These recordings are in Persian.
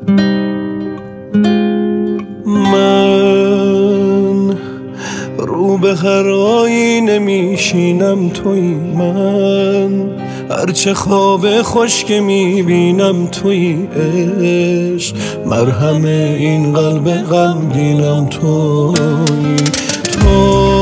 من رو به هر آینه میشینم تویی، من هرچه خواب خوش که میبینم تویی، عشق مرهم این قلب غمگینم تویی. تو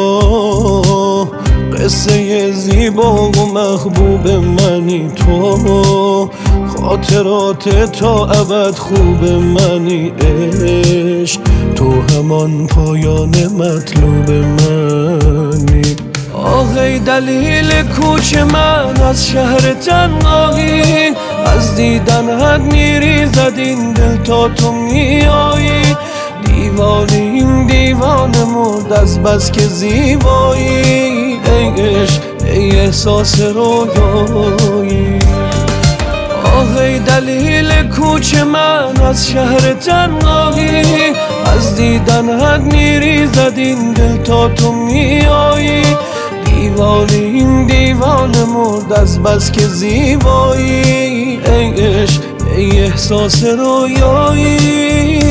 قصه زیبا و محبوب منی، تو خاطرات تا ابد خوب منی، عشق تو همان پایان مطلوب منی. آهی دلیل کوچ من از شهر تنهایی، از دیدنت میریزد این دل تا تو میایی. دیوانیم دیوانه مرد از بس که زیبایی، ای عشق ای احساس رویایی. آهی دلیل کوچ من از شهر تنهایی، از دیدنت میریزد این دل تا تو میایی. دیوانیم دیوانه مرد از بس که زیبایی، ای عشق ای احساس رویایی.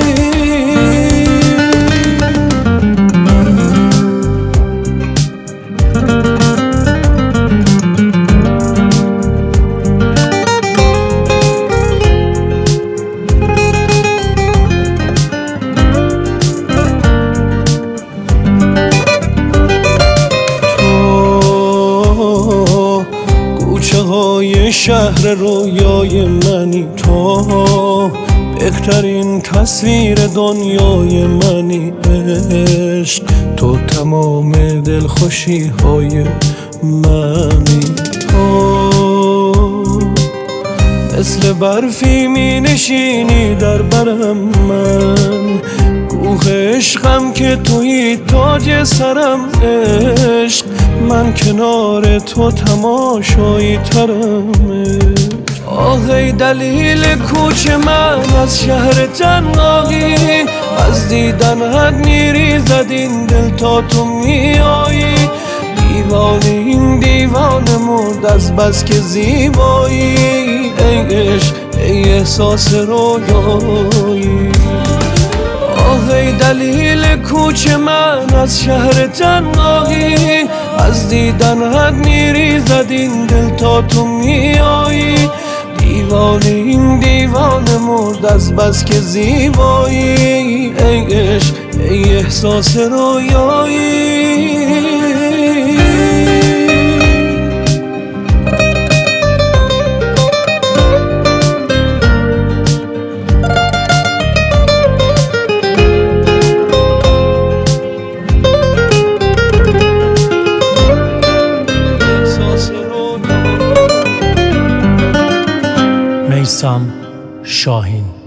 شهر رویای منی، تو بهترین تصویر دنیای منی، عشق تو تمام دلخوشی های منی. تو مثل برفی می نشینی در برم، من کوه عشقم که توی تاج سرم، عشق من کنار تو تماشایی ترم. آهی دلیل کوچ من از شهر تنهایی، از دیدنت میریزد این دل تا تو میایی. دیوانیم دیوانه مرد از بس که زیبایی، ای عشق ای احساس رویایی. آهی دلیل کوچ من از شهر تنهایی، از دیدنت میریزد این دل تا تو میایی. دیوانیم دیوانه مرد از بس که زیبایی، ای عشق ای احساس رویایی. میثم شاهین.